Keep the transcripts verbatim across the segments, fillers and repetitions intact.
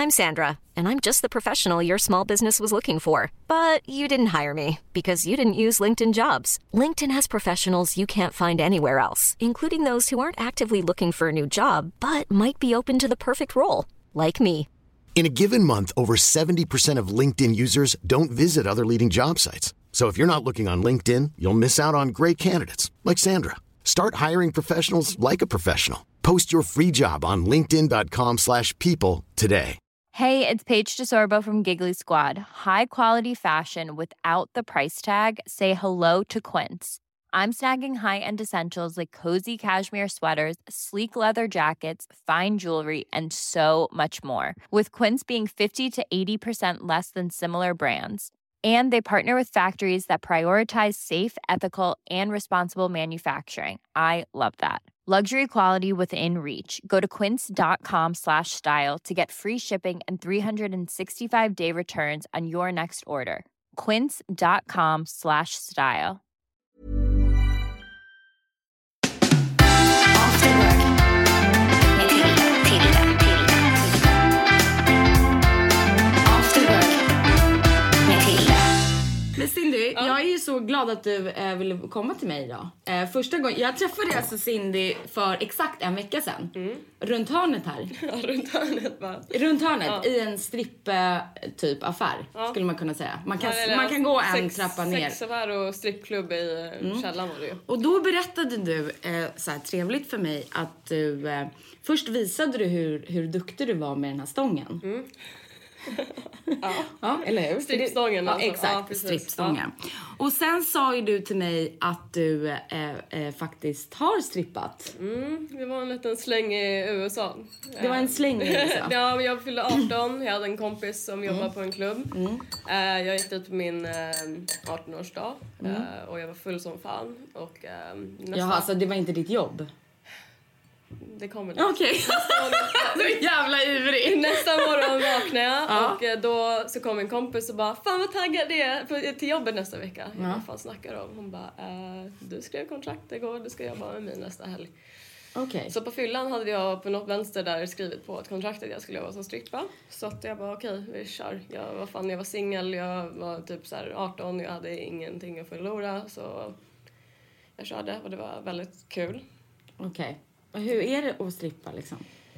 I'm Sandra, and I'm just the professional your small business was looking for. But you didn't hire me because you didn't use LinkedIn Jobs. LinkedIn has professionals you can't find anywhere else, including those who aren't actively looking for a new job, but might be open to the perfect role, like me. In a given month, over seventy percent of LinkedIn users don't visit other leading job sites. So if you're not looking on LinkedIn, you'll miss out on great candidates like Sandra. Start hiring professionals like a professional. Post your free job on linkedin dot com slash people today. Hey, it's Paige DeSorbo from Giggly Squad. High quality fashion without the price tag. Say hello to Quince. I'm snagging high-end essentials like cozy cashmere sweaters, sleek leather jackets, fine jewelry, and so much more. With Quince being fifty to eighty percent less than similar brands. And they partner with factories that prioritize safe, ethical, and responsible manufacturing. I love that. Luxury quality within reach. Go to quince.com slash style to get free shipping and three sixty-five day returns on your next order. Quince.com slash style. Men Cindy, ja. jag är ju så glad att du eh, ville komma till mig idag. Eh, första gången, jag träffade alltså Cindy för exakt en vecka sedan. Mm. Runt hörnet här. Ja, runt hörnet bara. Runt hörnet, ja. I en stripp eh, typ affär, ja. Skulle man kunna säga. Man kan, ja, man kan gå en sex, trappa ner. Sexaffär och strippklubb i mm. källaren var det ju. Och då berättade du eh, så här trevligt för mig att du... Eh, först visade du hur, hur duktig du var med den här stången. Mm. ja. ja, eller hur? Strippstången. Ja, exakt, ja, strippstången. Ja. Och sen sa ju du till mig att du eh, eh, faktiskt har strippat. Mm, det var en liten släng i U S A. Det var en släng i U S A? Ja, jag fyllde arton. Jag hade en kompis som mm. jobbade på en klubb. Mm. Uh, jag gick dit på min uh, arton-årsdag. Uh, mm. Och jag var full som fan. Och, uh, nästan... Jaha, så det var inte ditt jobb? Det kommer Okej. Okay. Du är jävla ivrig. Nästa morgon vaknade jag ja. Och då så kom en kompis och bara, fan vad taggad det är för, till jobbet nästa vecka. Ja. Vad fan snackar om? Hon bara, äh, du skrev kontrakt igår, du ska jobba med mig nästa helg. Okay. Så på fyllan hade jag på något vänster där skrivit på ett kontraktet jag skulle jobba som strippa. Så att jag bara, okej, okay, vi kör. Jag var fan, jag var singel, jag var typ så här arton, jag hade ingenting att förlora. Så jag körde och det var väldigt kul. Okej. Okay. Hur är det att strippa liksom?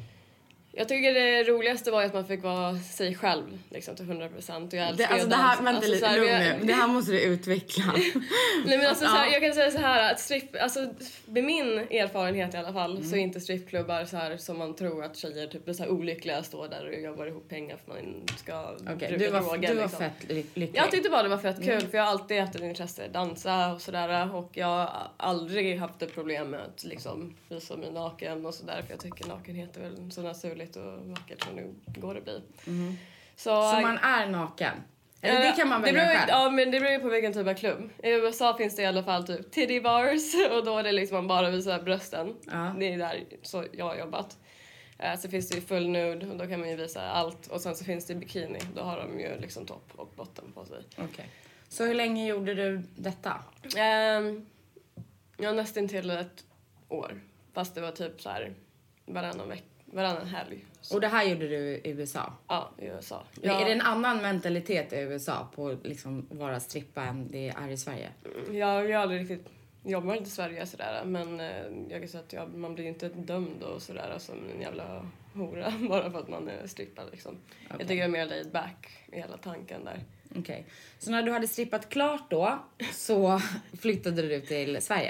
Jag tycker det roligaste var att man fick vara sig själv liksom, till hundra procent. Och jag älskar det, alltså, det här, vänta, alltså, här, lugn jag... nu. Det här måste du utveckla. Nej, men alltså, ja. så här, jag kan säga så här att stripp, alltså, med min erfarenhet i alla fall mm. så är inte strippklubbar så här som man tror att tjejer typ är så här olyckliga står där och jobbar ihop pengar för man ska okay, bruka du var, droger. Du var liksom. Fett lycklig. Jag tyckte bara det var fett kul mm. för jag har alltid haft ett intresse att dansa och sådär och jag har aldrig haft ett problem med att liksom visa mig naken och sådär för jag tycker nakenhet är väl så naturligt och vackert som det går att bli. Mm. Så, så man är naken? Eller det kan man välja det beror, själv? Ja, men det beror ju på vilken typ av klubb. I U S A finns det i alla fall typ titty bars och då är det liksom man bara visar brösten. Ja. Det är där så jag har jobbat. Uh, så finns det ju full nude och då kan man ju visa allt. Och sen så finns det bikini. Då har de ju liksom topp och botten på sig. Okej. Okay. Så hur länge gjorde du detta? Um, ja, nästan till ett år. Fast det var typ så här varannan vecka. Varannan helg. Så. Och det här gjorde du i U S A? Ja, i U S A. Ja. Är det en annan mentalitet i U S A på liksom vara strippa än det är i Sverige? Ja, jag har aldrig riktigt jobbat i Sverige sådär. Men eh, jag kan säga att jag, man blir inte dömd och sådär som en jävla hora bara för att man är strippa liksom. Okay. Jag tycker det är mer laid back i hela tanken där. Okej. Okay. Så när du hade strippat klart då så flyttade du till Sverige?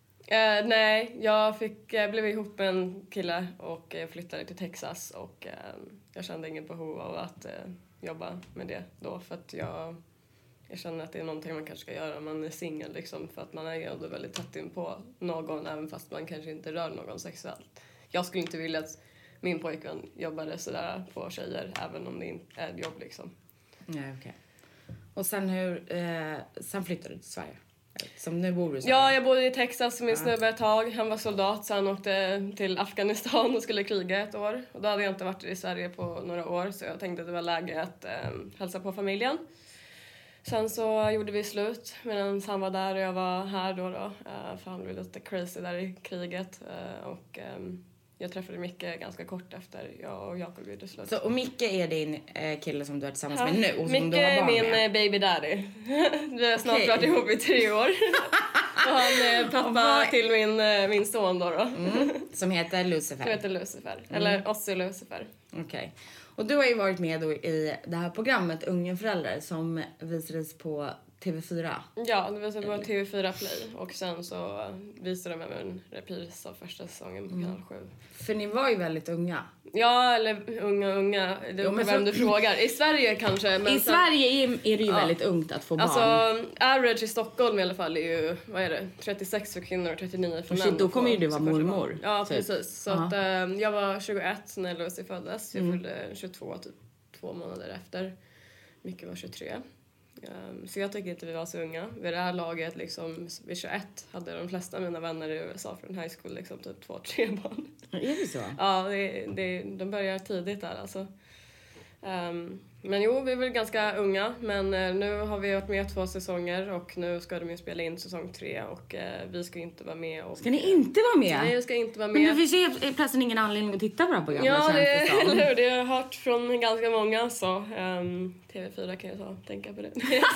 Uh, nej, jag fick, jag blev ihop med en kille och uh, flyttade till Texas och uh, jag kände ingen behov av att uh, jobba med det då för att jag, jag känner att det är någonting man kanske ska göra om man är singel liksom för att man är ändå väldigt tätt in på någon även fast man kanske inte rör någon sexuellt. Jag skulle inte vilja att min pojkvän jobbade sådär på tjejer även om det inte är ett jobb liksom. Ja, okej. Okay. Och sen hur, uh, sen flyttade du till Sverige? Som nu bor du så. Ja, jag bodde i Texas med min snubbe ett tag. Han var soldat så han åkte till Afghanistan och skulle kriga ett år. Och då hade jag inte varit i Sverige på några år så jag tänkte att det var läge att eh, hälsa på familjen. Sen så gjorde vi slut medan han var där och jag var här då då. Eh, för han blev lite crazy där i kriget. Eh, och eh, jag träffade Micke ganska kort efter jag och Jakob gjorde slut. Så, och Micke är din eh, kille som du är tillsammans ja. med nu? Och som Micke du har barn är min med. baby daddy. Vi har snart Okay. varit ihop i tre år. Och han är pappa vad... till min, min son då. då. Mm, som heter Lucifer. Som heter Lucifer. Mm. Eller Ossi Lucifer. Okej. Okay. Och du har ju varit med då i det här programmet Unga föräldrar som visades på T V fyra. Ja, det visade på T V fyra Play. Och sen så visade de med en repris av första säsongen på mm. kanal sju. För ni var ju väldigt unga. Ja, eller unga, unga. Det är vem för... du frågar. I Sverige kanske. Men I sen... Sverige är, är det ju ja. väldigt ungt att få barn. Alltså, average i Stockholm i alla fall är ju, vad är det? trettiosex för kvinnor och trettionio för män. Då kommer ju du vara mormor. Ja, typ. Precis. Så uh-huh. att, äh, jag var tjugoett när Lucy föddes. Jag mm. fyllde tjugotvå, typ två månader efter. Micke var tjugotre. Um, så jag tycker inte vi var så unga. Vid det här laget, liksom, vid tjugoett hade de flesta av mina vänner i U S A från high school liksom typ två, tre barn. Är det så? Ja, det, det, de börjar tidigt där alltså. Um, men jo, vi är väl ganska unga, men uh, nu har vi varit med två säsonger och nu ska de ju spela in säsong tre och uh, vi ska inte vara med. Och, ska ni inte vara med? Nej, vi ska inte vara med. Men det finns ju plötsligt ingen anledning att titta på det här programmet. Ja, det, eller hur? Det har jag hört från ganska många, så um, T V fyra kan jag ta tänka på det.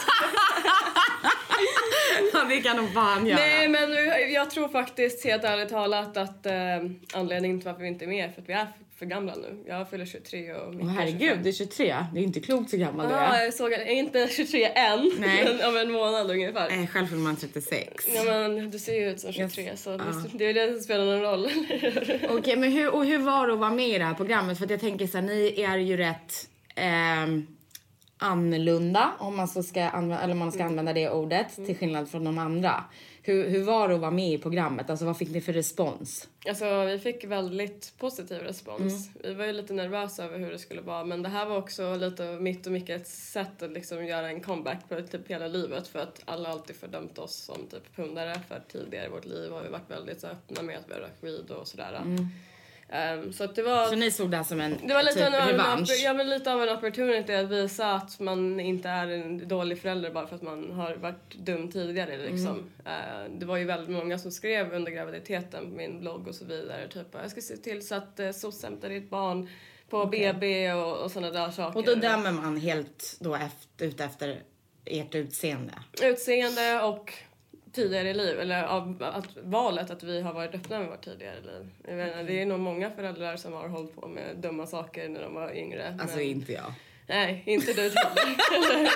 Ja, det kan de fan göra. Nej, men jag tror faktiskt helt ärligt talat att uh, anledningen till varför vi inte är med är för att vi är för gamla nu. Jag fyller tjugotre och Micke Åh, herregud, det är tjugotre. Det är inte klokt så gammal du är. är. Jag såg att jag är inte tjugotre än. Nej. Men om en månad ungefär. Nej, själv fyller man trettiosex. Ja, men du ser ju ut som tjugotre, yes. Så ja. det, det är det som spelar någon roll. Okej, okay, men hur, och hur var det att vara med i det här programmet? För att jag tänker så här, ni är ju rätt eh, annorlunda, om man så ska använda, eller man ska mm. använda det ordet, mm. till skillnad från de andra. Hur, hur var det att vara med i programmet? Alltså, vad fick ni för respons? Alltså, vi fick väldigt positiv respons. Mm. Vi var ju lite nervösa över hur det skulle vara. Men det här var också lite mitt och mycket ett sätt att liksom göra en comeback på typ hela livet. För att alla alltid fördömt oss som typ pundare. För tidigare i vårt liv har vi varit väldigt så öppna med att vi har rökt weed och sådär. Mm. Um, så att det var... Så ni såg det som en det var lite typ en, revansch? Ja, men lite av en opportunity att visa att man inte är en dålig förälder bara för att man har varit dum tidigare liksom. Mm. Uh, det var ju väldigt många som skrev under graviditeten på min blogg och så vidare. Typ, jag ska se till så att uh, S O S hämtar ditt barn på okay. B B och, och sådana där saker. Och då dömer man helt då efter, ut efter ert utseende? Utseende och... tidigare i liv, eller av att valet att vi har varit öppna med vårt tidigare liv. Jag menar, det är nog många föräldrar som har hållit på med dumma saker när de var yngre. Alltså men... inte jag. Nej, inte du heller.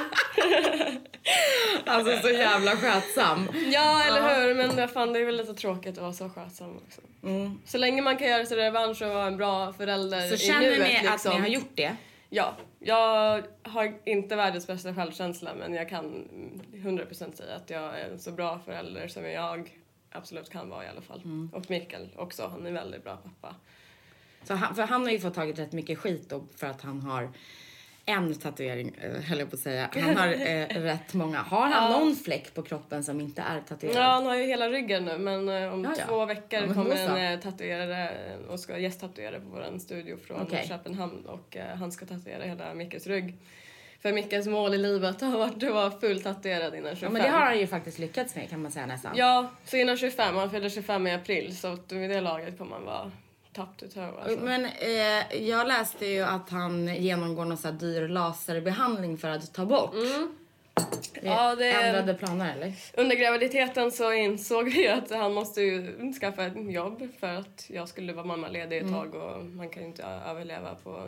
Alltså så jävla skötsam. Ja, eller uh. hur? Men fan, det är väl lite tråkigt att vara så skötsam också. Mm. Så länge man kan göra sig revansch och vara en bra förälder i nuet. Så känner ni liksom, att ni har gjort det? Ja, jag har inte världens bästa självkänsla, men jag kan hundra procent säga att jag är en så bra förälder som jag absolut kan vara i alla fall. Mm. Och Mikael också, han är en väldigt bra pappa. Så han, för han har ju fått tagit rätt mycket skit då för att han har en tatuering, höll jag på att säga. Han har eh, rätt många. Har han ja. någon fläck på kroppen som inte är tatuerad? Ja, han har ju hela ryggen nu. Men eh, om ja, ja. två veckor ja, kommer en eh, tatuerare och ska gästtatuera på vår studio från okay. Köpenhamn. Och eh, han ska tatuera hela Mickes rygg. För Mickes mål i livet har varit att vara fullt tatuerad innan tjugofem. Ja, men det har han ju faktiskt lyckats med, kan man säga nästan. Ja, så innan tjugofem. Han fyller tjugofem i april. Så vid det laget kommer man vara... Alltså. Men eh, jag läste ju att han genomgår någon så här dyr laserbehandling för att ta bort. Mm. Ja, det ändrade planer, eller? Under graviditeten så insåg vi att han måste ju skaffa ett jobb för att jag skulle vara mammaledig ett mm. tag och man kan ju inte överleva på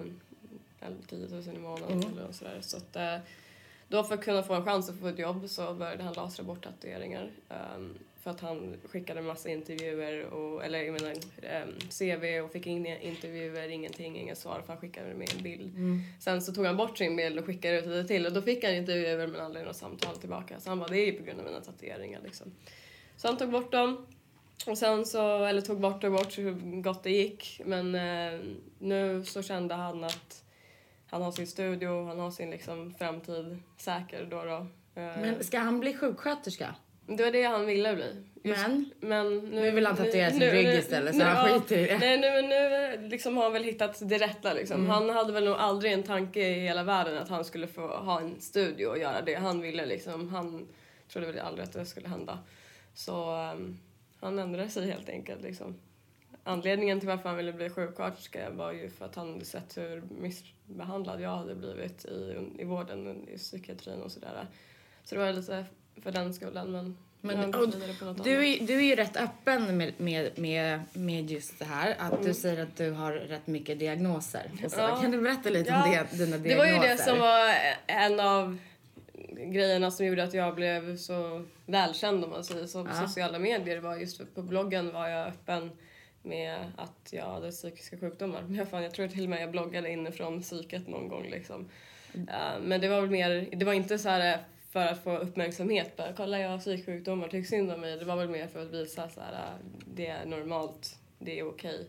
tio tusen i månaden mm. eller sådär. Så att, då för att kunna få en chans att få ett jobb så började han lasra bort tatueringar. Um, För att han skickade en massa intervjuer, och, eller jag menar um, C V och fick in intervjuer, ingenting, inga svar för han skickade med en bild. Mm. Sen så tog han bort sin bild och skickade ut det till och då fick han intervjuer men aldrig något samtal tillbaka. Så han bara, det är ju på grund av mina tatueringar liksom. Så han tog bort dem och sen så, eller tog bort och bort hur gott det gick. Men uh, nu så kände han att han har sin studio, han har sin liksom framtid säker då då. Uh, men ska han bli sjuksköterska? Det var det han ville bli. Just, men? men nu, nu vill han tatuera sin rygg istället, så nu, han ja, skiter i det. Nej, nu, nu liksom har han väl hittat det rätta. Liksom. Mm. Han hade väl nog aldrig en tanke i hela världen att han skulle få ha en studio och göra det. Han ville liksom, han trodde väl aldrig att det skulle hända. Så um, han ändrade sig helt enkelt liksom. anledningen till varför han ville bli sjuksköterska var ju för att han hade sett hur missbehandlad jag hade blivit i, i vården, i psykiatrin och sådär. Så det var lite för den skullen, men... Men, och, du, är, du är ju rätt öppen med, med, med, med just det här. Att mm. du säger att du har rätt mycket diagnoser. Och så. Ja. Kan du berätta lite ja. om det, dina diagnoser? Det var ju det som var en av grejerna som gjorde att jag blev så välkänd, om man säger så, på ja. sociala medier. Var just på bloggen var jag öppen med att jag hade psykiska sjukdomar. Men jag, fan, jag tror till och med jag bloggade inifrån psyket någon gång. Liksom. Mm. Uh, men det var väl mer, det var inte så här... för att få uppmärksamhet. Bara, kolla, jag har psyksjukdomar, tyck synd om mig. Det var väl mer för att visa så här, det är normalt, det är okej.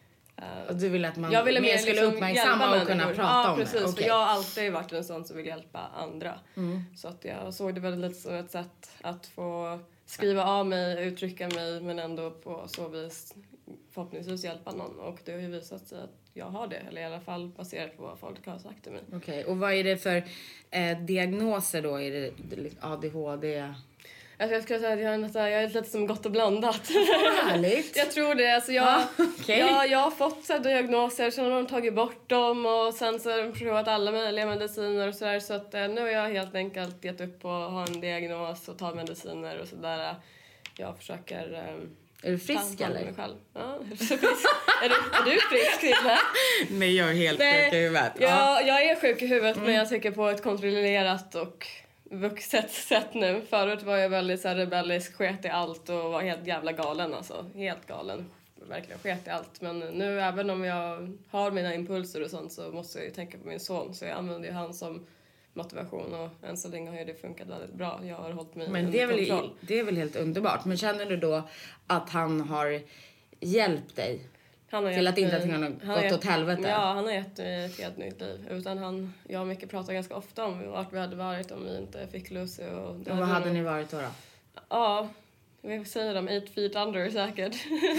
Uh, och du ville att man jag ville mer skulle liksom uppmärksamma och kunna prata ja, om precis, det? Ja, precis. okay. För jag har alltid varit en sån som vill hjälpa andra. Mm. Så att jag såg det väl lite som ett sätt att få skriva av mig, uttrycka mig, men ändå på så vis förhoppningsvis hjälpa någon. Och det har ju visat sig att jag har det, eller i alla fall baserat på vad folk har sagt till mig. Okej, okay. Och vad är det för eh, diagnoser då? Är det A D H D? Alltså jag skulle säga att jag är, nästan, jag är lite som gott och blandat. Härligt. Jag tror det. Alltså jag, ah, okay. jag, jag har fått så här diagnoser, sen har de tagit bort dem och sen så har de provat alla möjliga mediciner och sådär. Så att eh, nu har jag helt enkelt gett upp och ha en diagnos och ta mediciner och sådär. Jag försöker... Eh, Är du frisk eller? Mig själv. Ja, är, så frisk. är, du, är du frisk, Krille? Nej, jag är helt Nej, sjuk i huvudet. Ja, ja. Jag är sjuk i huvudet, mm. men jag tycker på ett kontrollerat och vuxet sätt nu. Förut var jag väldigt så här rebellisk, sket i allt och var helt jävla galen alltså. Helt galen. Verkligen sket i allt. Men nu, även om jag har mina impulser och sånt, så måste jag ju tänka på min son. Så jag använder ju han som motivation, och än så länge har ju det funkat väldigt bra. Jag har hållit mig Men det är, väl, det är väl helt underbart. Men känner du då att han har hjälpt dig han har till att inte mig, ha gått han gett, åt helvete? Ja, han har gett mig ett helt nytt liv. Utan han, jag och Micke pratar ganska ofta om vart vi hade varit om vi inte fick Lucy. Och, och vad hade någon... ni varit då? då? Ja, vi säger dem eight feet under säkert.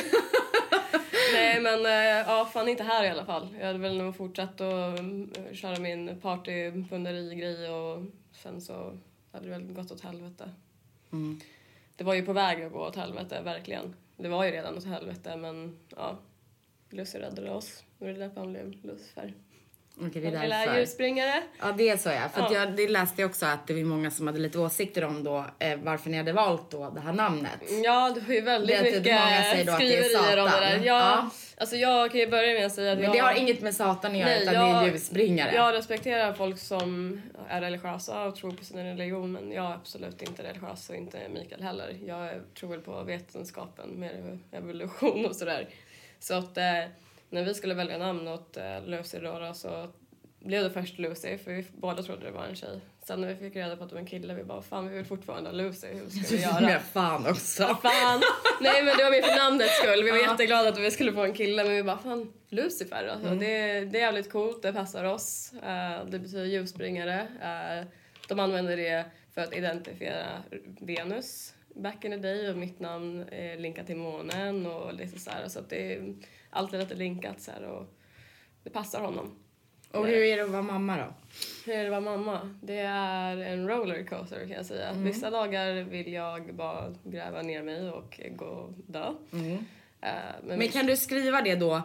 Nej, men ja, fan inte här i alla fall. Jag hade väl nog fortsatt att köra min partypunderi-grej och sen så hade det väl gått åt helvete. Mm. Det var ju på väg att gå åt helvete, verkligen. Det var ju redan åt helvete, men ja, Lucy räddade oss. Det var därför han blev Lucifer. Okej, det är därför. Eller ljusspringare. Ja, det är så ja. För ja. jag det läste jag också att det var många som hade lite åsikter om då eh, varför ni hade valt då det här namnet. Ja, det var ju väldigt det, mycket skriverier om det där. Ja, ja. Alltså jag kan ju börja med att säga att Men jag... det har inget med Satan att göra, Nej, utan jag, det är ljusspringare. Jag respekterar folk som är religiösa och tror på sin religion, men jag är absolut inte religiös och inte Mikael heller. Jag tror väl på vetenskapen, mer evolution och sådär. Så att eh, när vi skulle välja namn åt eh, Lucy då, så blev det först Lucy, för vi båda trodde det var en tjej. Sen när vi fick reda på att det var en kille, vi bara, fan vi vill fortfarande ha Lucy, hur ska vi göra? Men fan också. Ja, fan. Nej, men det var mer för namnets skull. Vi var jätteglada att vi skulle få en kille, men vi bara, fan, Lucifer alltså. Mm. Det, det är jävligt coolt, det passar oss. Uh, det betyder ljusspringare. Uh, de använder det för att identifiera Venus back in the day, och mitt namn är linkat till månen och lite så här, så att det är alltid lite linkat så här, och det passar honom. Och hur är det att vara mamma då? Hur är det att vara mamma? Det är en rollercoaster kan jag säga. Mm. Vissa dagar vill jag bara gräva ner mig och gå och dö. Mm. Uh, men men kan du skriva det då?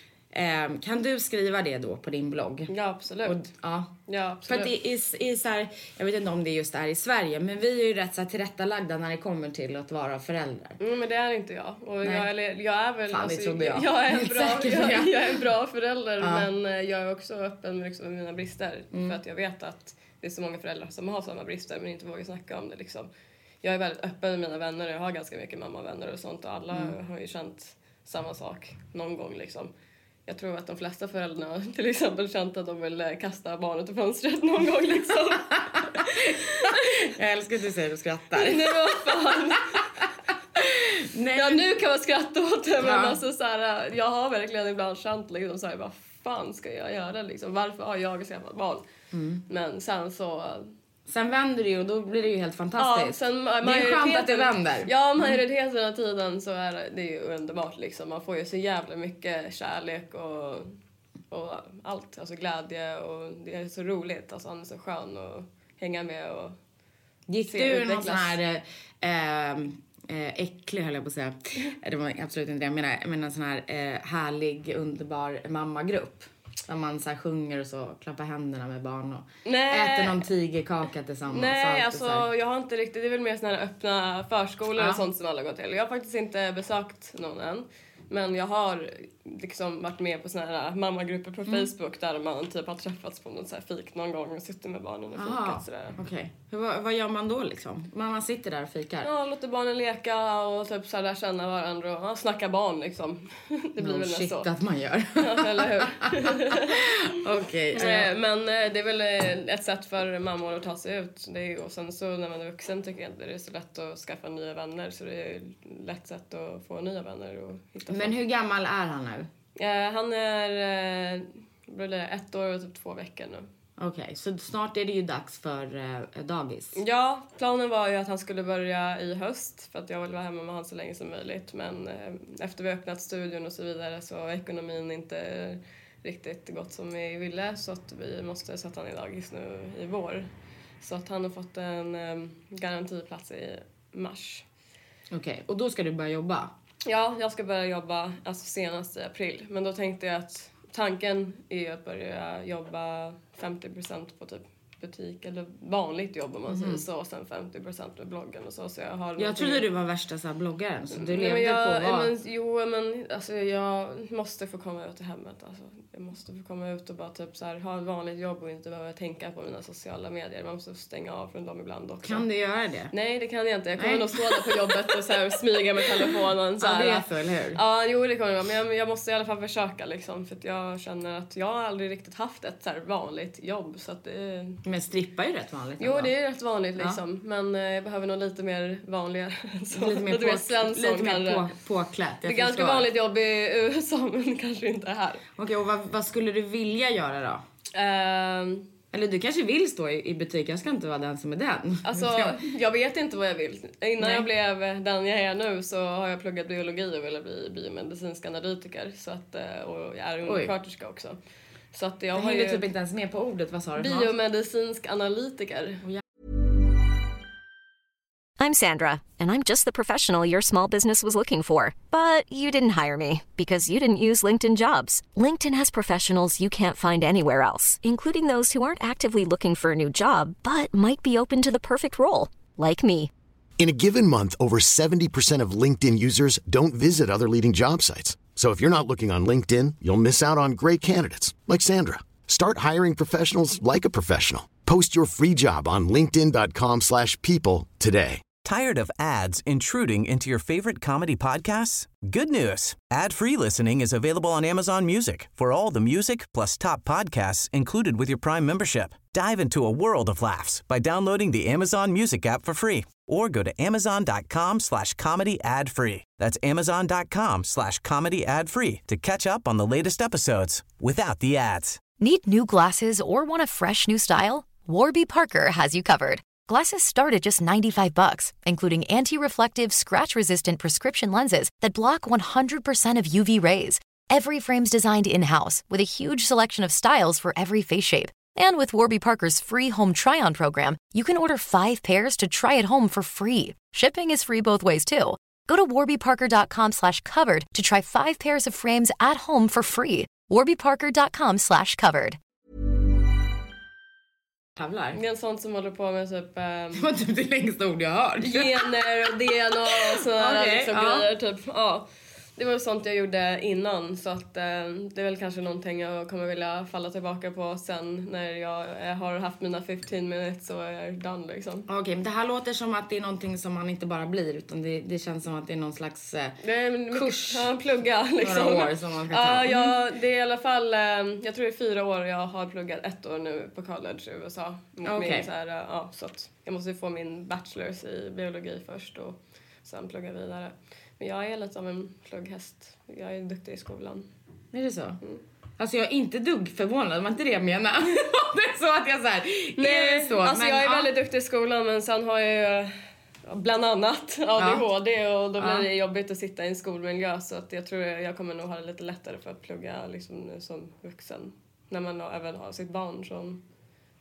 Uh, kan du skriva det då på din blogg? Ja, absolut. Och, ja. ja, absolut. För att det är, är så här, jag vet inte om det är just där i Sverige, men vi är ju rätt så här tillrättalagda när det kommer till att vara föräldrar. Mm, men det är inte jag. Och jag, eller, jag är väl... Fan, alltså, det trodde jag. Jag är en bra, jag, jag är en bra förälder, ja. men jag är också öppen med liksom mina brister. Mm. För att jag vet att det är så många föräldrar som har samma brister men inte vågar snacka om det liksom. Jag är väldigt öppen med mina vänner, jag har ganska mycket mammavänner och sånt, och alla mm. har ju känt samma sak någon gång liksom. Jag tror att de flesta föräldrarna till exempel känt att de vill kasta barnet i fönstret någon gång liksom. Jag älskar att du säger och skrattar. Nej, vad fan. Nej. Ja, nu kan man skratta åt det, men ja. alltså, så här, jag har verkligen ibland känt liksom, så här, vad fan ska jag göra liksom? Varför har jag skaffat barn? Mm. Men sen så... Sen vänder det ju och då blir det ju helt fantastiskt. Ja, sen, det är skönt att det vänder. Ja, majoriteten av tiden så är det ju underbart liksom. Man får ju så jävla mycket kärlek och, och allt. Alltså glädje, och det är så roligt. Alltså han är så skön att hänga med och gick du någon sån här... Eh, eh, äcklig höll jag på att säga. Det var absolut inte det jag menar. Jag menar en sån här eh, härlig, underbar mammagrupp. Där man så här sjunger och så klappar händerna med barn och Nej. äter någon tigerkaka tillsammans. Nej, alltså jag har inte riktigt, det är väl mer såna här öppna förskolor ja. och sånt som alla går till. Jag har faktiskt inte besökt någon än. Men jag har liksom varit med på såna här mammagrupper på mm. Facebook där man typ har träffats på något så här fik någon gång och sitter med barnen och fikat sådär. Okej. Okay. Vad, vad gör man då liksom? Man sitter där och fikar? Ja, låter barnen leka och typ så här känna varandra och ja, snacka barn liksom. Det blir no, väl shit så. att man gör. Ja, eller hur? Okej. Okay, men det är väl ett sätt för mammor att ta sig ut. Det är, och sen så när man är vuxen tycker jag inte det är så lätt att skaffa nya vänner. Så det är ett lätt sätt att få nya vänner och hitta. Men hur gammal är han nu? Uh, han är uh, ett år och typ två veckor nu. Okej, okay, så snart är det ju dags för uh, dagis. Ja, planen var ju att han skulle börja i höst. För att jag vill vara hemma med honom så länge som möjligt. Men uh, efter vi öppnat studion och så vidare så har ekonomin inte riktigt gått som vi ville. Så att vi måste sätta honom i dagis nu i vår. Så att han har fått en um, garantiplats i mars. Okej, okay, och då ska du börja jobba? Ja, jag ska börja jobba alltså senast i april. Men då tänkte jag att tanken är att börja jobba femtio procent på typ butik eller vanligt jobb om man mm. säger så. Och sen femtio procent med bloggen och så. så jag har jag trodde du var värsta så här bloggaren. Så du Nej, levde jag, på vad? Men, jo, men alltså, jag måste få komma ut i hemmet. Alltså. Jag måste få komma ut och bara typ så här, ha ett vanligt jobb och inte behöva tänka på mina sociala medier. Man måste stänga av från dem ibland också. Kan du göra det? Nej, det kan jag inte. Jag kommer Nej. nog stå där på jobbet och så här, smyga med telefonen. Så här. Ja, det är så, eller hur? Ja, jo, det kommer jag. Men jag, jag måste i alla fall försöka liksom. För att jag känner att jag har aldrig riktigt haft ett så här vanligt jobb. Så att det... Men strippa är ju rätt vanligt. Jo, det är rätt vanligt liksom. Ja. Men eh, jag behöver nog lite mer vanliga. Så, lite mer, lite på, mer svensson, lite mer på, påklätt. Det är ganska vanligt jobb i U S A, men kanske inte här. Okej, okay, och vad, vad skulle du vilja göra då? Uh, Eller du kanske vill stå i, i butik, jag ska inte vara den som är den. Alltså, jag vet inte vad jag vill. Innan Nej. jag blev den jag är nu så har jag pluggat biologi och ville bli biomedicinsk analytiker. Så att, och jag är undersköterska också. Så att jag, jag har ju typ inte ens med på ordet, vad sa du? Biomedicinsk analytiker. I'm Sandra, and I'm just the professional your small business was looking for. But you didn't hire me because you didn't use LinkedIn Jobs. LinkedIn has professionals you can't find anywhere else, including those who aren't actively looking for a new job, but might be open to the perfect role, like me. In a given month, over seventy percent of LinkedIn users don't visit other leading job sites. So if you're not looking on LinkedIn, you'll miss out on great candidates like Sandra. Start hiring professionals like a professional. Post your free job on linkedin dot com slash people today. Tired of ads intruding into your favorite comedy podcasts? Good news. Ad-free listening is available on Amazon Music for all the music plus top podcasts included with your Prime membership. Dive into a world of laughs by downloading the Amazon Music app for free or go to amazon dot com slash comedy ad free. That's amazon dot com slash comedy ad free to catch up on the latest episodes without the ads. Need new glasses or want a fresh new style? Warby Parker has you covered. Glasses start at just ninety-five bucks, including anti-reflective, scratch-resistant prescription lenses that block one hundred percent of U V rays. Every frame's designed in-house with a huge selection of styles for every face shape. And with Warby Parker's free home try-on program, you can order five pairs to try at home for free. Shipping is free both ways, too. Go to warby parker dot com slash covered to try five pairs of frames at home for free. warby parker dot com slash covered. Det är en sån som håller på med typ... Um, det var typ det längsta ord jag har hört. Gener och D N A och sådana okay, liksom ja. grejer. Typ, ja. Det var sånt jag gjorde innan. Så att, eh, det är väl kanske någonting jag kommer vilja falla tillbaka på sen när jag eh, har haft mina fifteen minutes och är done liksom. Okej, okay, men det här låter som att det är någonting som man inte bara blir, utan det, det känns som att det är någon slags eh, det är mycket, kurs. Ja, plugga liksom. Några år som man kan ta. Ja, ja, det är i alla fall, eh, jag tror det är fyra år jag har pluggat ett år nu på college i U S A. Okej. Okay. Så, ja, så att jag måste få min bachelors i biologi först och sen plugga vidare. Men jag är lite som en plugghäst. Jag är duktig i skolan. Är det så? Mm. Alltså jag är inte dugg förvånad, det var inte det jag menar. Det är så att jag så här, nej, är det så? Alltså men, jag är ja. väldigt duktig i skolan, men sen har jag ju bland annat A D H D ja. och då blir det ja. jobbigt att sitta i en skolmiljö, så att jag tror jag kommer nog ha det lite lättare för att plugga liksom som vuxen. När man även har sitt barn som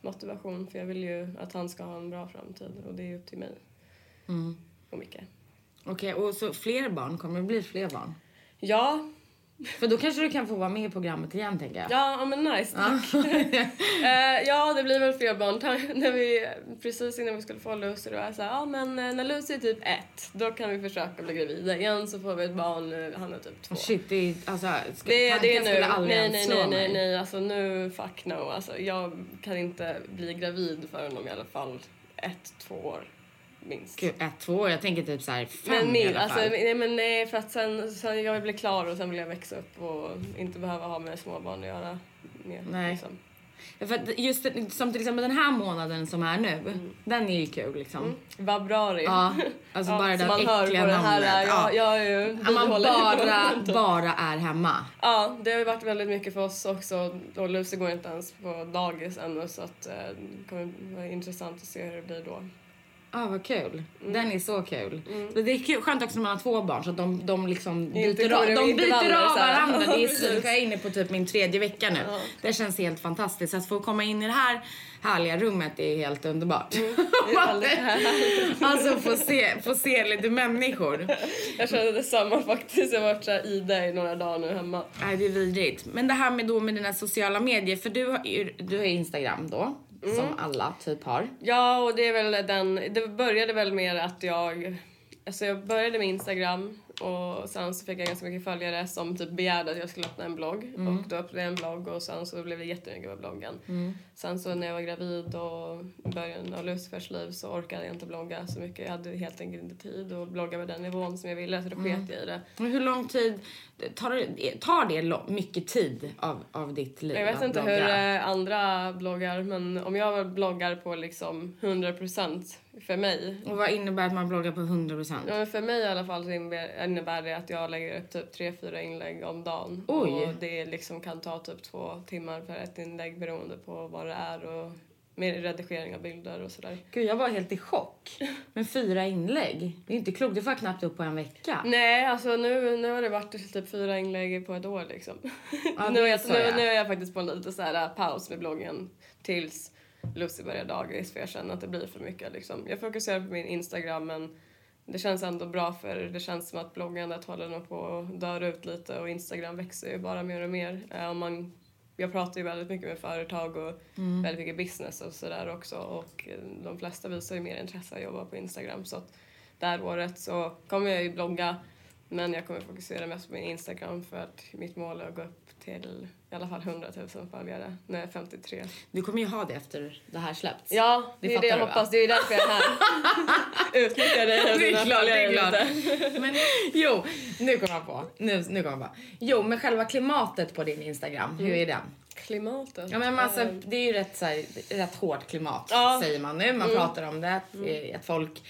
motivation, för jag vill ju att han ska ha en bra framtid och det är upp till mig. Mm. Och mycket. Okej, okay, och så fler barn? Kommer det bli fler barn? Ja. För då kanske du kan få vara med i programmet igen, tänker jag. Ja, men nice, tack. uh, ja, det blir väl fler barn. när vi, precis innan vi skulle få Lucy, då var jag så här, ja men när Lucy är typ ett, då kan vi försöka bli gravida igen, så får vi ett barn, han är typ två. Oh shit, det är, alltså, ska, det, det är nu, aldrig nej, nej, nej, nej, nej, alltså nu, fuck no, alltså jag kan inte bli gravid förrän om i alla fall ett, två år. Minst. Gud, ett, två år. Jag tänker typ så här fem men min, i alla fall. Alltså, nej, men nej, för att sen, sen jag vill bli klar och sen vill jag växa upp och inte behöva ha med småbarn att göra mer. Nej. Liksom. För att just som till exempel den här månaden som är nu, mm. den är ju kul liksom. Mm. Vabrari. Ja, alltså ja, bara det man äckliga namnet. Här, ja, ja, ja, ja, man bara, bara är hemma. Ja, det har ju varit väldigt mycket för oss också. Och Lucy går inte ens på dagis ännu, så att, eh, det kommer vara intressant att se hur det blir då. Ja, ah, vad kul. Mm. Den är så kul. Mm. Det är kul, skönt också när man har två barn så att de, de liksom byter, av, de byter av varandra. Det är så, jag är inne på typ min tredje vecka nu. Ja. Det känns helt fantastiskt. Att få komma in i det här härliga rummet är helt underbart. Mm. Alltså få se, få se lite människor. Jag känner detsamma faktiskt. Jag har varit så här i dig några dagar nu hemma. Nej, det är vidrigt. Men det här med, då, med dina sociala medier. För du har, du har Instagram då. Mm. Som alla typ har. Ja, och det är väl den, det började väl med att jag, alltså jag började med Instagram och sen så fick jag ganska mycket följare som typ begärde att jag skulle öppna en blogg. Mm. Och då öppnade jag en blogg och sen så blev det jättemycket på bloggen. Mm. Sen så när jag var gravid och i början av Lucifers liv så orkade jag inte blogga så mycket. Jag hade helt enkelt inte tid att blogga med den nivån som jag ville, så då mm. sket jag i det. Men hur lång tid tar det, tar det mycket tid av, av ditt liv? Jag vet inte blogga? hur andra bloggar, men om jag bloggar på liksom hundra procent för mig. Och vad innebär att man bloggar på hundra procent? Ja, för mig i alla fall så innebär det att jag lägger upp typ tre, fyra inlägg om dagen. Oj. Och det liksom kan ta typ två timmar för ett inlägg beroende på vad det är och med redigering av bilder och sådär. Gud, jag var helt i chock. Men fyra inlägg, det är inte klokt. Det får jag knappt upp på en vecka. Nej, alltså nu, nu har det varit typ fyra inlägg på ett år liksom. Ja, nu, är jag, nu, nu är jag faktiskt på en lite så här paus med bloggen tills Lucy börjar dagis, för jag känner att det blir för mycket liksom. Jag fokuserar på min Instagram, men det känns ändå bra, för det känns som att bloggandet håller nog på att dö ut lite och Instagram växer ju bara mer och mer. Om man, jag pratar ju väldigt mycket med företag och mm. väldigt mycket business och sådär också, och de flesta visar ju mer intresse att jobba på Instagram, så att det här året så kommer jag ju blogga, men jag kommer fokusera mest på min Instagram för att mitt mål är att gå upp till i alla fall hundratusen följare när jag är femtiotre. Du kommer ju ha det efter det här släppts. Ja, det, det är det jag du, hoppas. Va? Det är därför jag är här. Utnyttjar dig. Det är klart, det är klart. Men jo, nu kommer jag på. Nu, nu kommer jag på. Jo, men själva klimatet på din Instagram, mm. hur är den? Klimatet? Ja, men alltså, det är ju rätt, så här, rätt hårt klimat, ja. Säger man nu. Man mm. pratar om det. Mm. Att folk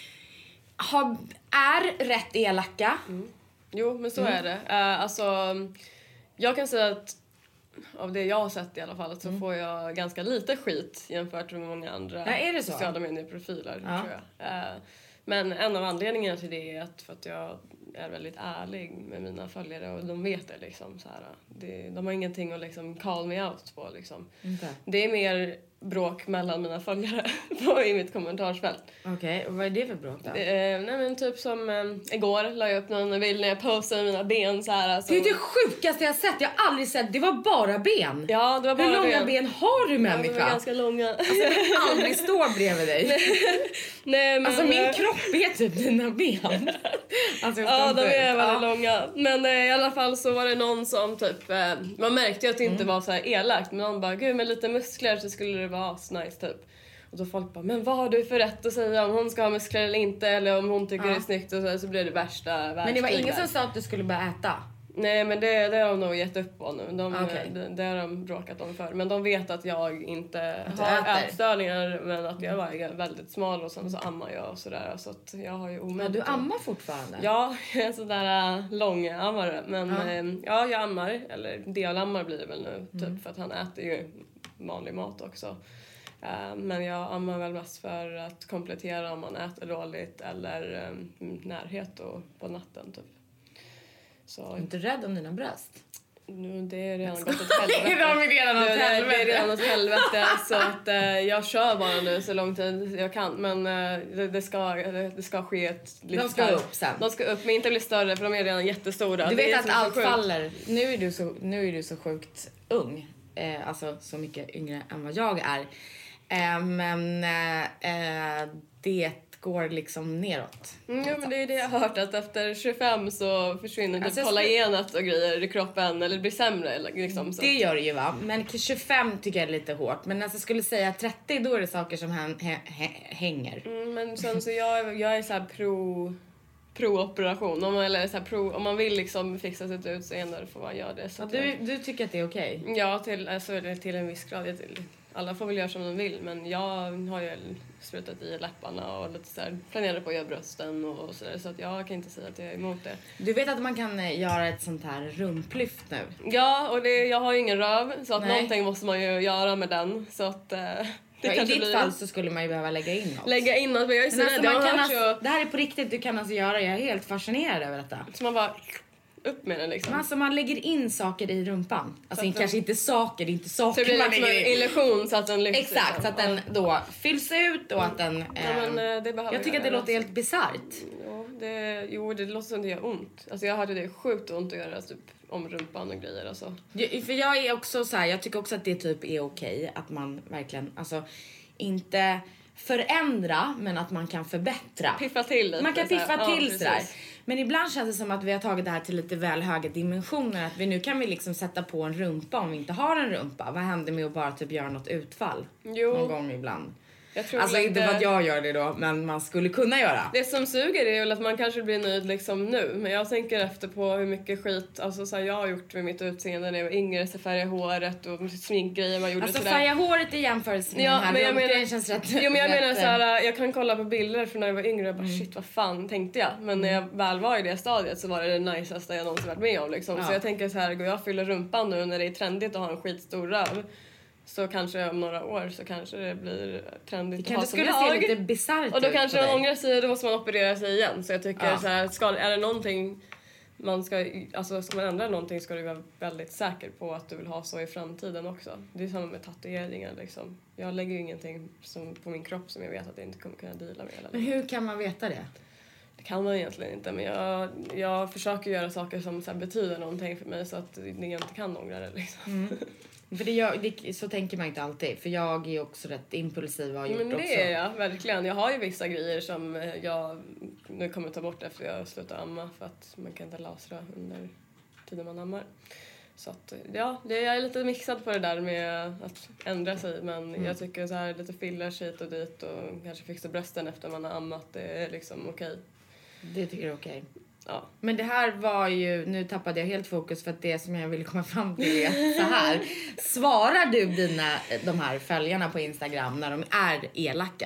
har, är rätt elaka. Mm. Jo, men så mm. är det. Uh, alltså, jag kan säga att av det jag har sett i alla fall så mm. får jag ganska lite skit jämfört med många andra ja, är det så? sociala medieprofiler, ja. tror jag. Uh, men en av anledningarna till det är att, för att jag är väldigt ärlig med mina följare och de vet det liksom så här. Det, de har ingenting att liksom call me out på liksom. Inte. Det är mer bråk mellan mina följare på, i mitt kommentarsfält. Okej, okay. Och vad är det för bråk då? Eh, nej men typ som eh, igår la jag upp någon bild när jag postade mina ben så här. Alltså. Det är det sjukaste jag har sett. Jag har aldrig sett. Det var bara ben. Ja, det var bara Hur långa ben, ben har du, människa? Ja, de var ganska långa. Alltså, jag kan aldrig stå bredvid dig. nej, men, alltså min kropp är typ dina ben. Alltså, ja, de är väldigt ja. långa. Men eh, i alla fall så var det någon som typ, eh, man märkte ju att det inte mm. var så här elakt. Men någon bara, gud med lite muskler så skulle det vara nice typ. Och då folk bara, men vad har du för rätt att säga om hon ska ha muskler eller inte, eller om hon tycker ja. det är snyggt, och så, så blir det värsta. Men det var ingen som sa att du skulle börja äta? Nej, men det, det har de nog gett upp på nu. De, okay. det, det har de bråkat om för. Men de vet att jag inte att har ätstörningar, men att jag var väldigt smal och sen så ammar jag och sådär. Så att jag har ju omöjligt. Ja, du ammar fortfarande? Ja, jag är sådär äh, lång ammare. Men ja. Äh, ja, jag ammar. Eller delammar blir det väl nu. Typ, mm. för att han äter ju vanlig mat också. Uh, men jag ammar väl mest för att komplettera om man äter dåligt eller um, närhet och på natten typ. Så. Är du inte rädd om dina bröst? Nu, det är redan gått åt helvete. De är redan åt det, helvete. Det är redan åt helvete. Så att eh, jag kör bara nu så lång tid jag kan. Men eh, det, det, ska, det, det ska ske ett lyft. De ska här. upp sen. De ska upp, men inte bli större för de är redan jättestora. Du det vet är att allt sjukt. faller. Nu är du så, nu är du så sjukt ung. Eh, alltså så mycket yngre än vad jag är. Eh, men eh, det går liksom neråt. Mm, ja, men det är det jag har hört, att efter tjugofem så försvinner alltså, typ kollagenet och grejer i kroppen, eller det blir sämre liksom, så. Det gör det ju, va, men tjugofem tycker jag är lite hårt, men alltså, jag skulle säga trettio, då är det saker som hän, hä, hä, hänger. Mm, men sen så jag, jag är så här pro pro-operation, om man, eller så här pro, om man vill liksom fixa sitt utseende får man göra det. Så Ja, att du, jag, du tycker att det är okej? Okay? ja, till, alltså, till en viss grad. Till, alla får väl göra som de vill, men jag har ju sprutat i läpparna och lite så här, planerar på att göra brösten och sådär, så att jag kan inte säga att jag är emot det. Du vet att man kan göra ett sånt här rumplyft nu? Ja, och det, jag har ju ingen röv, så att Nej. någonting måste man ju göra med den, så att... Eh, det ja, i ditt blir... fall så skulle man ju behöva lägga in något. Lägga in något, men jag är så men alltså, rädd. man Jag kan har alltså, ju... Det här är på riktigt, du kan alltså göra, jag är helt fascinerad över detta. Så man bara... upp med den liksom. Men alltså man lägger in saker i rumpan. Alltså den, kanske inte saker, det är inte saker så det blir man liksom lägger en in. illusion så att den lyfter. Exakt, så att den då fylls ut och att den... Ja, men, eh, det behöver jag tycker att det låter helt bisarrt. Ja, det, jo, det låter som det gör ont. Alltså jag hörde det är sjukt ont att göra typ om rumpan och grejer alltså. Ja, för jag är också så här, jag tycker också att det typ är okej att man verkligen, alltså inte förändra, men att man kan förbättra. Piffa till lite. Man kan piffa ja, till precis. sådär. Men ibland känns det som att vi har tagit det här till lite väl höga dimensioner. Att vi nu kan vi liksom sätta på en rumpa om vi inte har en rumpa. Vad händer med att bara typ göra något utfall? Jo. Någon gång ibland. Jag tror alltså inte för att jag gör det då, men man skulle kunna göra. Det som suger är väl att man kanske blir nöjd liksom nu. Men jag tänker efter på hur mycket skit alltså, så här, jag har gjort med mitt utseende när jag var yngre. Så färga håret och sminkgrejer man gjorde. Alltså sådär. färga håret i jämförelse med Ja, den här men jag rumpgrejen menar, känns rätt. jo, men jag rätt, menar så här, jag kan kolla på bilder från när jag var yngre och bara Mm. shit vad fan tänkte jag. Men mm. när jag väl var i det stadiet så var det det najsaste jag någonsin varit med om liksom. Ja. Så jag tänker så här, går jag fyller rumpan nu när det är trendigt att ha en skitstor röv. Så kanske om några år så kanske det blir trendigt det att ha kanske som skulle jag. se lite bisarrt Och då ut kanske på man dig. ångrar sig, då måste man operera sig igen. Så jag tycker Ja. så här, ska, är det någonting man ska, alltså ska man ändra någonting ska du vara väldigt säker på att du vill ha så i framtiden också. Det är samma med tatueringar liksom. Jag lägger ju ingenting som, på min kropp som jag vet att jag inte kommer kunna deala med. Men hur kan man veta det? Det kan man egentligen inte, men jag, jag försöker göra saker som så här betyder någonting för mig så att jag inte kan ångra det liksom. Mm. För det, gör, det, så tänker man inte alltid. För jag är också rätt impulsiv och har gjort Men det också. är jag, verkligen. Jag har ju vissa grejer som jag nu kommer ta bort efter jag slutar amma. För att man kan inte lasra under tiden man ammar. Så att, ja, det, jag är lite mixad på det där med att ändra sig. Men mm. jag tycker så här lite fillers hit och dit och kanske fixa brösten efter man har ammat. Det är liksom okej. Det tycker du är okej. Ja. Men det här var ju, nu tappade jag helt fokus för att det som jag ville komma fram till är så här. Svarar du dina, de här följarna på Instagram när de är elaka?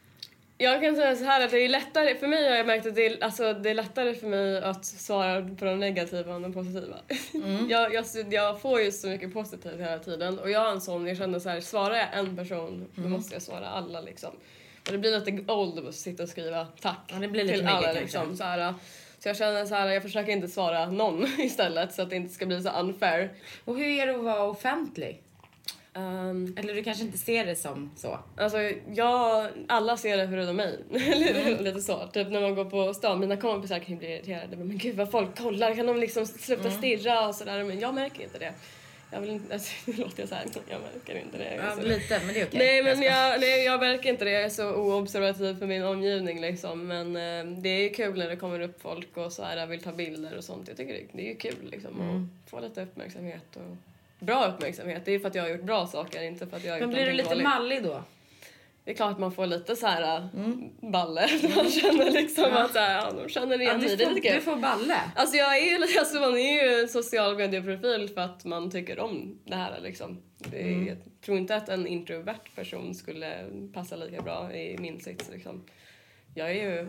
Jag kan säga så här att det är lättare, för mig har jag märkt att det är, alltså, det är lättare för mig att svara på de negativa än de positiva. Mm. jag, jag, jag får ju så mycket positivt hela tiden och jag har en sån, jag känner så här, svarar jag en person mm. då måste jag svara alla liksom. Och det blir lite old att sitta och skriva tack ja, det blir lite till mycket, alla liksom. Så, här, så jag känner så här, jag försöker inte svara någon istället så att det inte ska bli så unfair. Och hur är det att vara offentlig? Um, Eller du kanske inte ser det som så? Alltså, jag, alla ser det förutom mig. Mm. Lite så. Typ när man går på stan, mina kompisar kan bli irriterade. Men gud vad folk kollar, kan de liksom sluta mm. stirra och sådär. Men jag märker inte det. Jag vill inte, alltså, nu låter jag så här, jag märker inte det. Ja, lite, men det är okej. Nej, men jag, nej, jag märker inte det. Jag är så oobservativ för min omgivning liksom. Men eh, det är kul när det kommer upp folk och så här vill ta bilder och sånt. Jag tycker det, det är kul liksom. Mm. Att få lite uppmärksamhet och bra uppmärksamhet. Det är för att jag har gjort bra saker, inte för att jag har men gjort blir du lite dåligt. Mallig då? Det är klart att man får lite så här mm. balle. Man känner liksom ja. att så här, ja, de känner igen ja, mig. Du får, lite du får balle. Alltså jag är ju, alltså man är ju en social medieprofil för att man tycker om det här liksom. Det är, mm. Jag tror inte att en introvert person skulle passa lika bra i min sits liksom. Jag är ju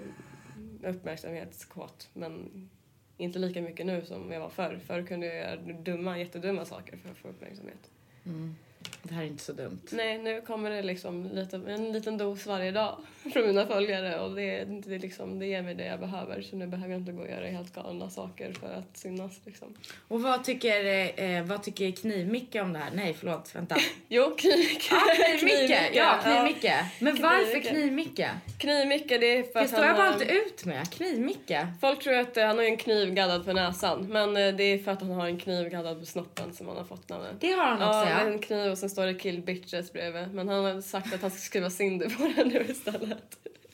uppmärksamhetskåt, men inte lika mycket nu som jag var förr. Förr kunde jag göra dumma, jättedumma saker för att få uppmärksamhet. Mm. Det här är inte så dumt. Nej, nu kommer det liksom lite, en liten dos varje dag från mina följare. Och det, det, liksom, det ger mig det jag behöver. Så nu behöver jag inte gå och göra helt galna saker för att synas. Liksom. Och vad tycker, eh, vad tycker Knivmicke om det här? Nej, förlåt, vänta. Jo, Knivmicke. Ah, Knivmicke. Ja, Knivmicke. Ja. Men varför Knivmicke? Knivmicke, det är för det att står han jag bara har... inte ut med. Knivmicke. Folk tror att uh, han har en kniv gaddad på näsan. Men uh, det är för att han har en kniv gaddad på snoppen som han har fått namnet. Det har han också, ja. ja. Det är en kniv och sen står det Kill Bitches bredvid. Men han har sagt att han ska skriva Cindy på den nu istället.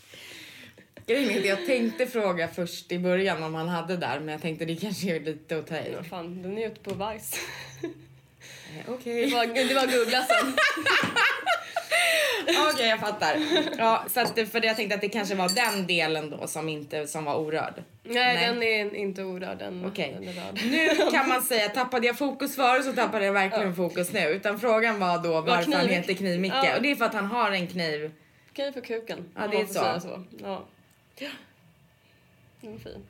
Jag tänkte fråga först i början om han hade där. Men jag tänkte det kanske är lite att ta i. Ja, fan, den är ute på Vice. Okej. Okay. Det var, det var googla sen. Okej, okay, jag fattar. Ja, så att det, för det jag tänkte att det kanske var den delen då som inte som var orörd. Nej, Nej. den är inte orörd. Den, okay. den är rörd. Nu kan man säga, tappade jag fokus för så tappade jag verkligen ja. fokus nu. Utan frågan var då varför kniv. han heter Knivmicke. Ja. Och det är för att han har en kniv. Kniv för kuken. Ja, det är så. så. Ja. Ja. Den är fin.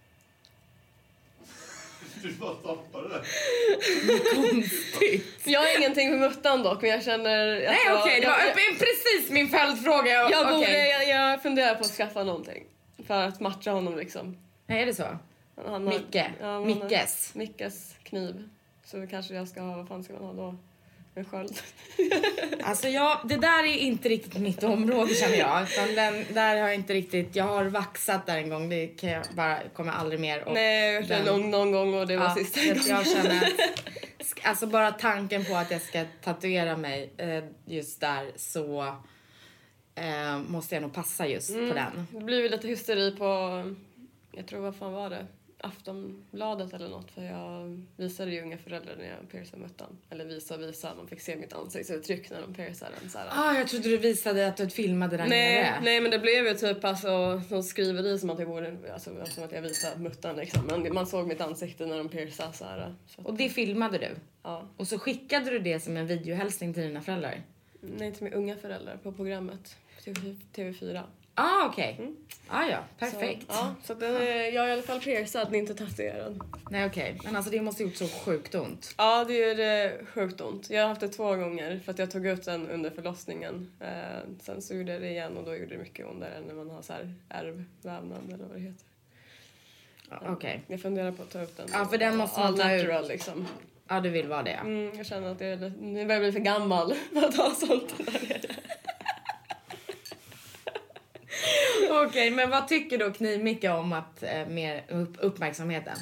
Du bara tappade det. Konstigt. Jag har ingenting med muttan dock, men jag känner... Nej, okej, okay, det var jag, precis min följdfråga. Jag, okay. borde, jag, jag funderar på att skaffa någonting för att matcha honom liksom. Nej, är det så? Han har, Micke. Ja, Mickes. Mickes kniv. Så kanske jag ska ha, vad fan ska man ha då? En sköld. Alltså jag, det där är inte riktigt mitt område känner jag. Utan den, där har jag inte riktigt, jag har vaxat där en gång. Det kan jag bara, kommer aldrig mer. Och nej, jag den, någon, någon gång och det var ja, sista gången. Jag känner att, alltså bara tanken på att jag ska tatuera mig eh, just där så eh, måste jag nog passa just mm. på den. Det blir ju lite hysteri på, jag tror vad fan var det? Aftonbladet eller något, för jag visade ju unga föräldrar när jag piercade muttan. Eller visa och visa, man fick se mitt ansiktsuttryck när de piercade den. Såhär. Ah, jag trodde du visade att du filmade där nej, nere. Nej, men det blev ju typ alltså, de skriver i som att jag borde, alltså, som att jag visade muttan liksom. Men man såg mitt ansikte när de piercade såhär. Så att, och det filmade du? Ja. Och så skickade du det som en videohälsning till dina föräldrar? Nej, till mina unga föräldrar på programmet T V fyra. Ah, okej. Okay. Mm. Ah, ja, perfekt. Så, ja, så den är, jag är i alla fall piercad, men inte tatuerad. Nej, okej. Okay. Men alltså det måste gjort så sjukt ont. Ja, det gör det sjukt ont. Jag har haft det två gånger för att jag tog ut den under förlossningen. Eh, sen så gjorde jag det igen och då gjorde det mycket ondare när man har så här ärvvävnad eller vad det heter. Okej. Okay. Jag funderar på att ta ut den. Ja, för den måste man all ta natural ut. Liksom. Ja, du vill vara det. Mm, jag känner att jag, är, nu börjar bli för gammal för att ha sånt där nere. Okej, okay, men vad tycker då Knivmicke om att eh, mer upp, uppmärksamheten?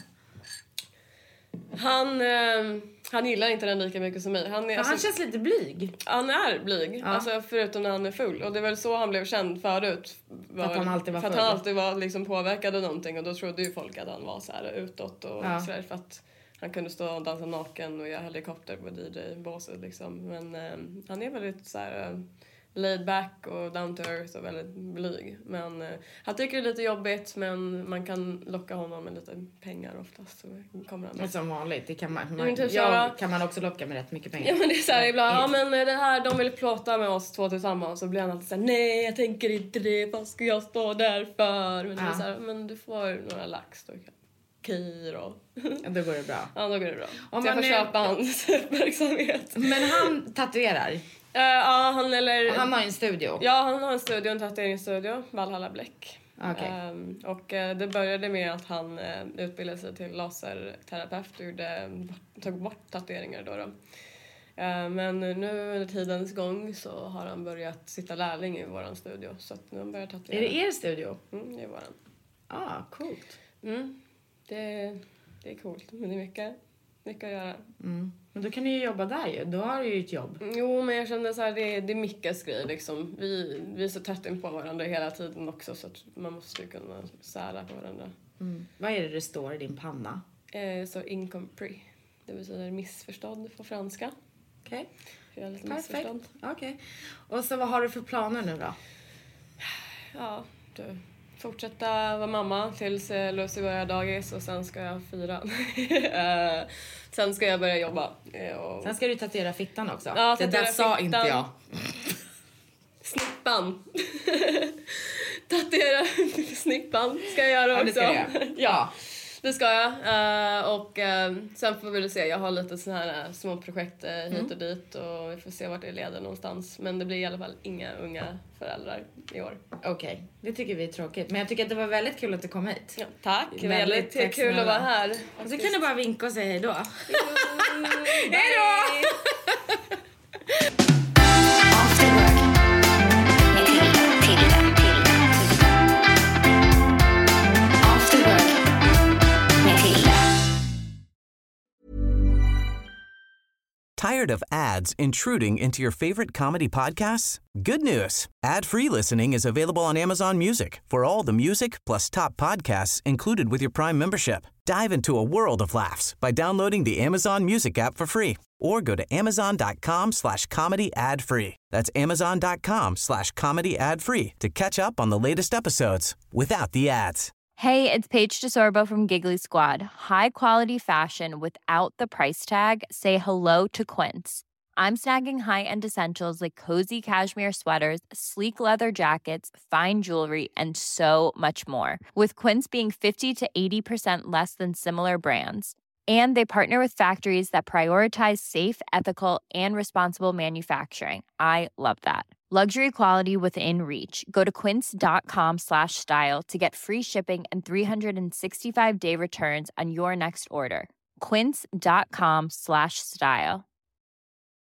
Han, eh, han gillar inte den lika mycket som mig. Han, är, alltså, han känns lite blyg. Han är blyg, ja. Alltså, förutom när han är full. Och det är väl så han blev känd förut. Var, för att han alltid var För full. att han alltid var liksom påverkad av någonting. Och då trodde ju folk att han var så här utåt och ja. sådär. För att han kunde stå och dansa naken och göra helikopter på D J-båset liksom. Men eh, han är väldigt så här... Eh, laid back och down to earth och väldigt blyg. Men eh, han tycker det är lite jobbigt, men man kan locka honom med lite pengar oftast. Så kommer han med. Som vanligt, det kan man, man men typ jag, kan man också locka med rätt mycket pengar. Ja, men det är så här ibland, ja men det här, de vill plåta med oss två tillsammans. Så blir han alltid så här: nej jag tänker inte det, vad ska jag stå där för? Men, ja. Det är så här, men du får några lax då. Okej då. Ja, då går det bra. Ja, då går det bra. Om så jag får nu... köpa hans verksamhet. Men han tatuerar? Uh, ja, han eller... Han har en studio? Ja, han har en studio, en tatueringsstudio, Valhalla Bläck. Okay. Um, och uh, det började med att han uh, utbildade sig till laserterapeut och gjorde, tog bort tatueringar då. då. Uh, men nu under tidens gång så har han börjat sitta lärling i våran studio. Så att nu har han börjat tatuera. Är det er studio? Mm, det är våran. Ah, coolt. Mm, det, det är coolt, men det är mycket, mycket att göra. Mm. Men då kan ni ju jobba där ju. Då har du ju ett jobb. Jo, men jag kände så här, det, det är Mickes grej liksom. Vi, vi är så tätt in på varandra hela tiden också, så att man måste ju kunna sära på varandra. Mm. Vad är det det står i din panna? Eh, så incompris. Det vill säga missförstånd på franska. Okej. Okay. Perfekt. Okej. Okay. Och så vad har du för planer nu då? Ja, du. Fortsätta vara mamma tills Lucy börjar dagis och sen ska jag fira. uh, sen ska jag börja jobba. Och... Sen ska du tatuera fittan också. Ja, det där sa fittan. Inte jag. Snippan. Tatuera snippan ska jag göra också. Ja, det ska jag. Ja. Det ska jag. Uh, och uh, sen får vi väl se. Jag har lite såna här uh, små projekt uh, hit och mm. dit. Och vi får se vart det leder någonstans. Men det blir i alla fall inga unga föräldrar i år. Okej, okay. Det tycker vi är tråkigt. Men jag tycker att det var väldigt kul att du kom hit. Ja, tack. Det var väldigt kul snälla. Att vara här. Och så kan du bara vinka och säga hej då. Mm, hej då! Tired of ads intruding into your favorite comedy podcasts? Good news. Ad-free listening is available on Amazon Music for all the music plus top podcasts included with your Prime membership. Dive into a world of laughs by downloading the Amazon Music app for free or go to amazon.com slash comedy ad free. That's amazon.com slash comedy ad free to catch up on the latest episodes without the ads. Hey, it's Paige DeSorbo from Giggly Squad. High quality fashion without the price tag. Say hello to Quince. I'm snagging high-end essentials like cozy cashmere sweaters, sleek leather jackets, fine jewelry, and so much more. With Quince being fifty to eighty percent less than similar brands. And they partner with factories that prioritize safe, ethical, and responsible manufacturing. I love that. Luxury quality within reach. Go to quince.com slash style to get free shipping and three sixty-five day returns on your next order. Quince.com slash style.